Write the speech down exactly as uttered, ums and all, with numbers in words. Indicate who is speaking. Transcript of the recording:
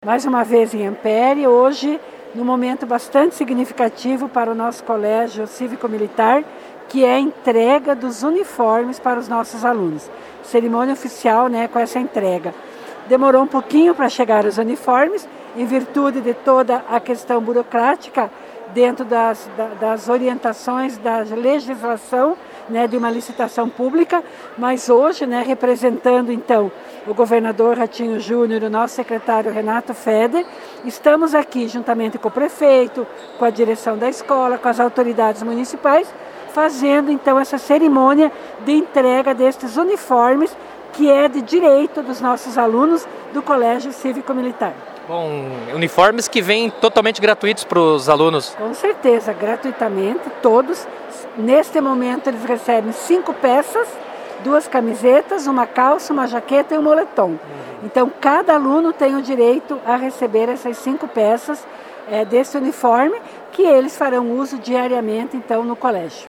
Speaker 1: Mais uma vez em Ampere, hoje, num momento bastante significativo para o nosso colégio cívico-militar, que é a entrega dos uniformes para os nossos alunos. Cerimônia oficial, né, com essa entrega. Demorou um pouquinho para chegar os uniformes, em virtude de toda a questão burocrática, dentro das, das orientações da legislação, né, de uma licitação pública, mas hoje, né, representando então o governador Ratinho Júnior e o nosso secretário Renato Feder, estamos aqui juntamente com o prefeito, com a direção da escola, com as autoridades municipais, fazendo então essa cerimônia de entrega destes uniformes, que é de direito dos nossos alunos do Colégio Cívico-Militar.
Speaker 2: Bom, uniformes que vêm totalmente gratuitos para os alunos.
Speaker 1: Com certeza, gratuitamente, todos. Neste momento eles recebem cinco peças, duas camisetas, uma calça, uma jaqueta e um moletom. Então cada aluno tem o direito a receber essas cinco peças é, desse uniforme, que eles farão uso diariamente então no colégio.